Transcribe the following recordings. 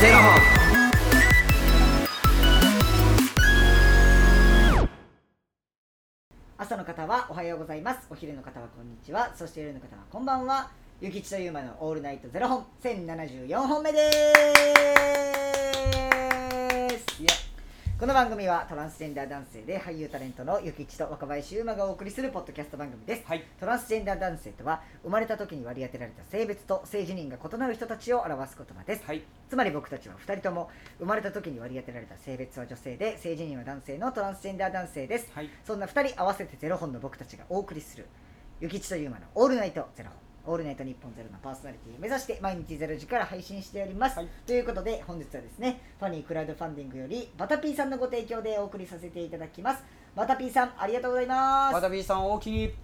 ゼロ本。 朝の方はおはようございます。お昼の方はこんにちは。そして夜の方はこんばんは。ゆきちとゆうまのオールナイトゼロ本1074本目です。この番組はトランスジェンダー男性で俳優タレントのゆきちと若林ゆうまがお送りするポッドキャスト番組です、 はい、 トランスジェンダー男性とは生まれた時に割り当てられた性別と性自認が異なる人たちを表す言葉です、 はい、 つまり僕たちは2人とも生まれた時に割り当てられた性別は女性で性自認は男性のトランスジェンダー男性です、 はい、 そんな2人合わせてゼロ本の僕たちがお送りするゆきちとゆうまのオールナイトゼロ本、オールナイト日本ゼロのパーソナリティを目指して毎日0時から配信しております、 はい、 ということで本日はですね、ファニークラウドファンディングよりバタピーさんのご提供でお送りさせていただきます。バタピーさんありがとうございます。 バタピーさん大きに。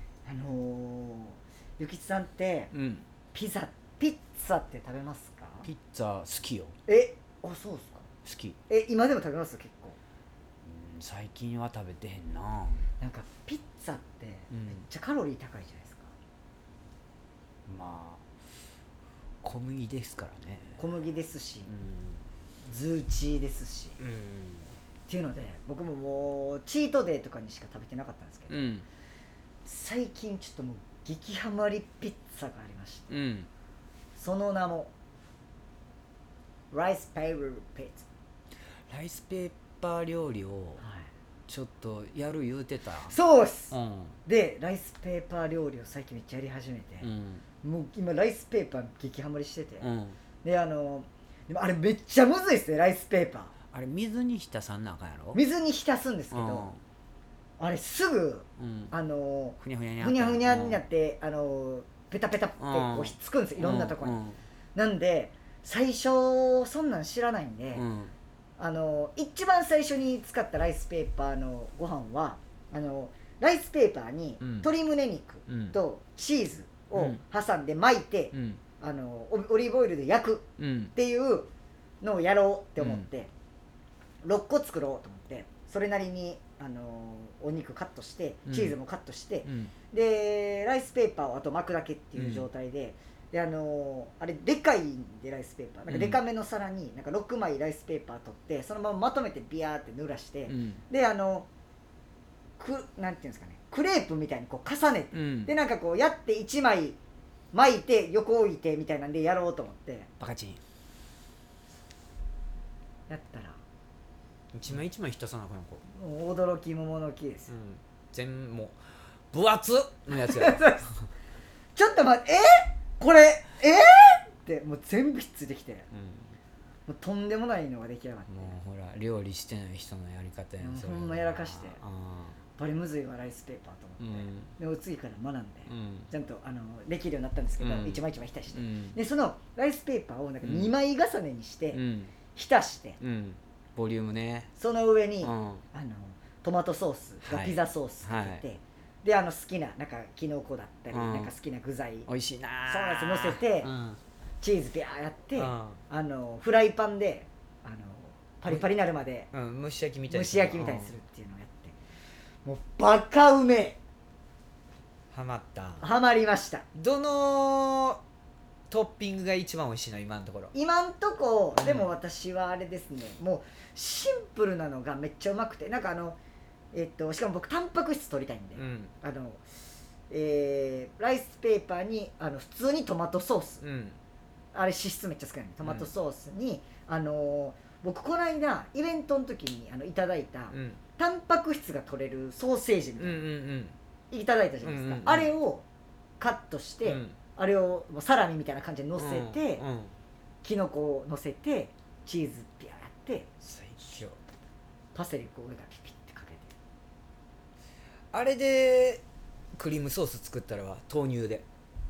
ゆきちさんって、ピッツァって食べますか？ ピッツァ好きよ。 そうですか。 好き。 今でも食べます結構。 最近は食べてへんな。 なんかピッツァってめっちゃカロリー高いじゃないですか。 まあ小麦ですからね。 小麦ですし、ズーチーですし、っていうので僕ももうチートデーとかにしか食べてなかったんですけど、最近ちょっともう激ハマりピッツァがありまして、その名もライスペーパーピッツァ。ライスペーパー料理をちょっとやる言うてた。 そうっす、でライスペーパー料理を最近めっちゃやり始めて、もう今ライスペーパー激ハマりしてて、ででもあれめっちゃむずいっすね、ライスペーパー。あれ水に浸さんなあかんやろ。 水に浸すんですけど、あれすぐ、 ふにゃふにゃになって、ペタペタってこうひっつくんですよ、いろんなところに、なんで最初そんなん知らないんで、一番最初に使ったライスペーパーのご飯はライスペーパーに鶏胸肉とチーズを挟んで巻いて、オリーブオイルで焼くっていうのをやろうって思って、6個作ろうと思って、それなりにお肉カットしてチーズもカットして、でライスペーパーをあと巻くだけっていう状態で、であれでかいんでライスペーパーなんかでかめの皿になんか6枚ライスペーパー取ってそのまままとめてビヤーって濡らして、でなんていうんですかね、クレープみたいにこう重ねて、でなんかこうやって1枚巻いて横置いてみたいなんでやろうと思ってバカチンやったら一枚一枚浸さなあかんやん。 もう驚き桃の木ですよ、 全もう分厚のやつやちょっと待って、これってもう全部ひっついてきて、もうとんでもないのが出来上がって、 もうほら料理してない人のやり方やん。 ほんまやらかして、やっぱりむずいわライスペーパーと思って、で次から学んで、ちゃんとできるようになったんですけど、一枚一枚浸して、でそのライスペーパーをなんか2枚重ねにして浸して、 ボリュームね。 その上にトマトソースがピザソースかけて、で好きななんかキノコだったり、なんか好きな具材美味しいなそうやつ乗せて、チーズビャーやって、フライパンでパリパリになるまで蒸し焼きみたいにするっていうのをやって、もうバカうめえ。 ハマった。 ハマりました。 どのトッピングが一番美味しいの今のところ？ 今んとこでも私はあれですね、もうシンプルなのがめっちゃうまくて、なんかしかも僕タンパク質取りたいんで、ライスペーパーに普通にトマトソース、あれ脂質めっちゃ少ないんでトマトソースに、僕この間イベントの時にいただいた、タンパク質が取れるソーセージみたいな、いただいたじゃないですか、あれをカットして、あれをサラミみたいな感じで乗せて、キノコを乗せてチーズピャーやって最強。 パセリこう上からピピってかけて、 あれでクリームソース作ったらは豆乳で。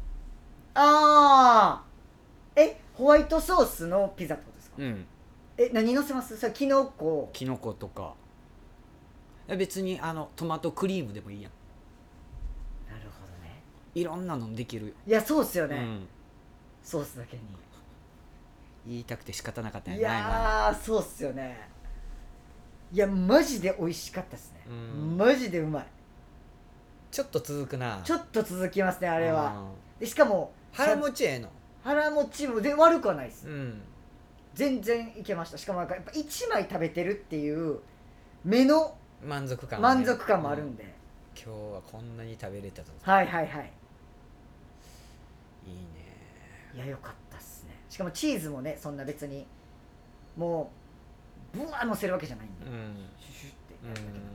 ホワイトソースのピザってことですか？何乗せます？それキノコとか別にトマトクリームでもいいやん。 なるほどね、 いろんなのできるよ。 いやそうっすよね、ソースだけに言いたくて仕方なかったんいやな。 やそうっすよね。いやマジで美味しかったですね、マジでうまい。 ちょっと続くな。 ちょっと続きますねあれは。でしかも腹持ちええの。 腹持ちもで悪くはないです、 全然いけました。しかもなんかやっぱ1枚食べてるっていう目の満足感、 満足感もあるんで、 今日はこんなに食べれたと。 はいはいはい。 いいね。 いやよかったっすね。しかもチーズもねそんな別にもうブワー乗せるわけじゃないんで、シュシュってやるだけなんで。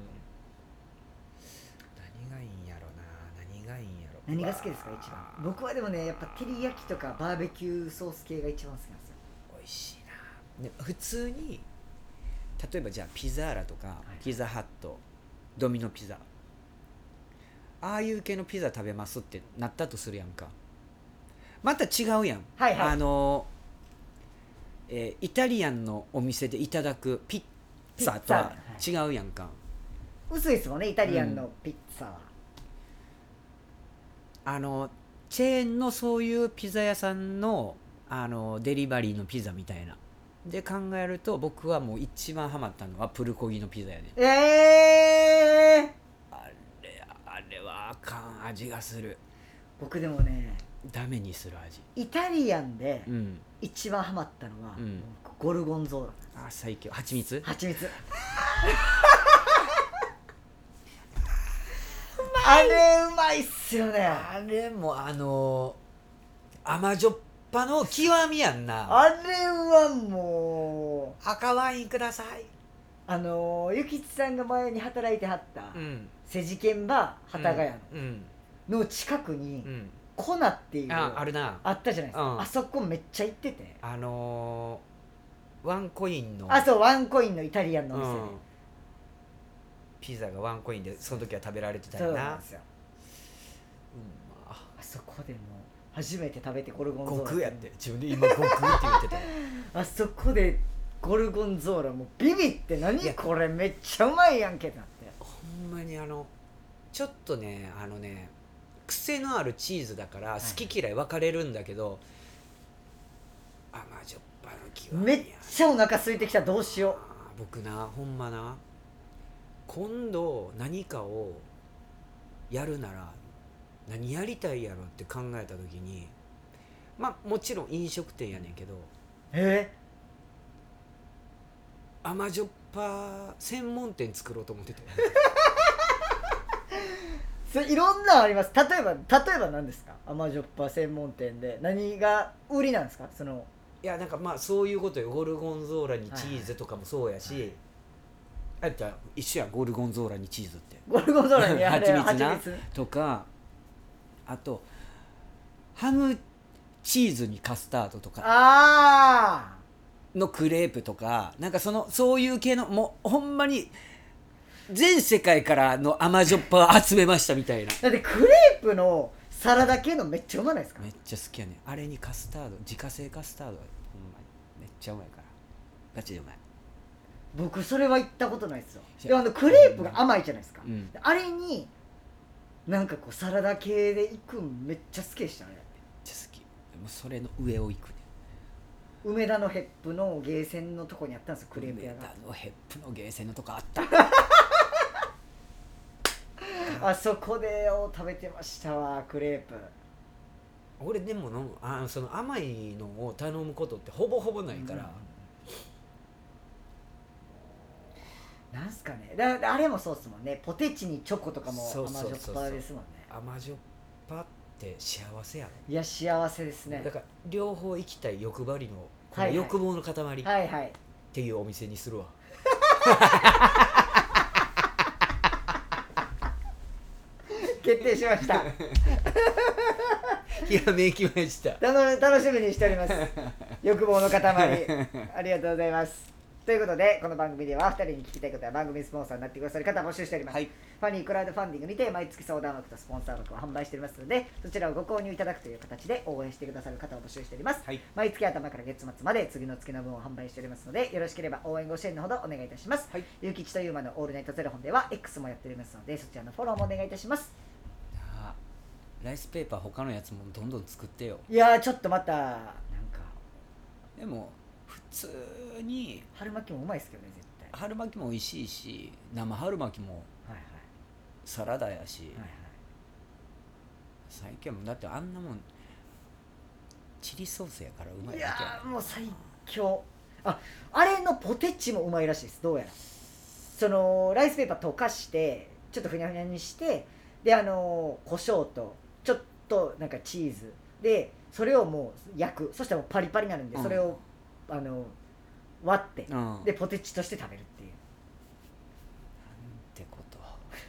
何がいいんやろな。何がいいんやろ。 何が好きですか一番。僕はでもねやっぱ照り焼きとかバーベキューソース系が一番好きなんですよ。 美味しいな。で普通に例えばじゃあピザーラとか、ピザハット、ドミノピザ、ああいう系のピザ食べますってなったとするやんか。また違うやん、 はいはい、 イタリアンのお店でいただくピッツァとは違うやんか、 薄いですもんねイタリアンのピッツァは、 チェーンのそういうピザ屋さんの、デリバリーのピザみたいなで考えると、僕はもう一番ハマったのはプルコギのピザやね。あれはあかん味がする。 僕でもねダメにする味。 イタリアンでうん一番ハマったのは、 うん、 ゴルゴンゾーラ。 最強。蜂蜜あれうまいっすよね。 あれも甘じょっぱの極みやんな。 あれはもう赤ワインください。 ゆきちさんが前に働いてはった、 うん世事券バー幡ヶ谷うんの近くに、 うんコナっていうあるな。 あったじゃないですか、 うんあそこめっちゃ行ってて、 ワンコインのそうワンコインのイタリアンのお店で、 ピザがワンコインでその時は食べられてたそうよな。 なんですよ。あそこでも初めて食べてゴルゴンゾーラ悟空やって自分で今悟空って言ってたよあそこでゴルゴンゾーラもうビビって何これめっちゃうまいやんけってなって、 ほんまにちょっとね癖のあるチーズだから好き嫌い分かれるんだけど、甘じょっぱの極みや。 めっちゃお腹空いてきた、どうしよ僕なほんまな、今度何かをやるなら何やりたいやろって考えた時に、まあもちろん飲食店やねんけど、 う。 甘じょっぱ専門店作ろうと思っててそれいろんなのあります。例えば何ですか、甘じょっぱ専門店で何が売りなんですか。 いやなんかまあそういうことよ。ゴルゴンゾーラにチーズとかもそうやし、あじゃあ一緒やゴルゴンゾーラにチーズってゴルゴンゾーラにあれ蜂蜜なとか、あとハムチーズにカスタードとかのクレープとか、なんかそういう系のもうほんまに全世界からの甘じょっぱを集めましたみたいな。 だってクレープのサラダ系のめっちゃうまないですか。 めっちゃ好きやね。あれにカスタード、自家製カスタードほんまにめっちゃうまいから、ガチでうまい。 僕それは行ったことないですよ。でクレープが甘いじゃないですか、あれになんかこうサラダ系で行くんめっちゃ好きでしたね。めっちゃ好き。でもそれの上を行くね。 梅田のヘップのゲーセンのとこにあったんですよ、クレープ屋が。 梅田のヘップのゲーセンのとこあったあそこで食べてましたわ、クレープ。 俺でもその甘いのを頼むことってほぼほぼないから、 なんすかね、あれもそうっすもんね。ポテチにチョコとかも甘じょっぱですもんね。 甘じょっぱって幸せやろ。 いや幸せですね。 だから両方行きたい欲張りのこの欲望の塊っていうお店にするわ決定しましたひらめきました。 楽しみにしております欲望の塊ありがとうございます。ということでこの番組では2人に聞きたいことや番組スポンサーになってくださる方を募集しております、ファニークラウドファンディングにて毎月相談枠とスポンサー枠を販売しておりますので、そちらをご購入いただくという形で応援してくださる方を募集しております、毎月頭から月末まで次の月の分を販売しておりますので、よろしければ応援ご支援のほどお願いいたします。ゆうきちとゆうまのオールナイトゼロ本では X もやっておりますので、そちらのフォローもお願いいたします。 ライスペーパー他のやつもどんどん作ってよ。 いやちょっとまたなんかでも普通に春巻きもうまいですけどね。絶対春巻きも美味しいし、生春巻きもサラダやし、最近はもうだってあんなもんチリソースやからうまいだけや。 いやもう最強。 あれのポテチもうまいらしいです。どうやらそのライスペーパー溶かしてちょっとふにゃふにゃにしてで胡椒とちょっとなんかチーズでそれをもう焼く。そしたらもうパリパリになるんで、それを割って、でポテチとして食べるっていう。 ってこと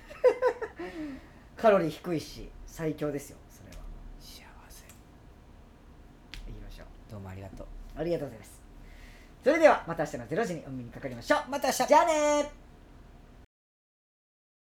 カロリー低いし最強ですよそれは。 幸せ。 いきましょう。 どうもありがとう。 ありがとうございます。それではまた明日の0時にお耳にかかりましょう。 また明日。 じゃあねー。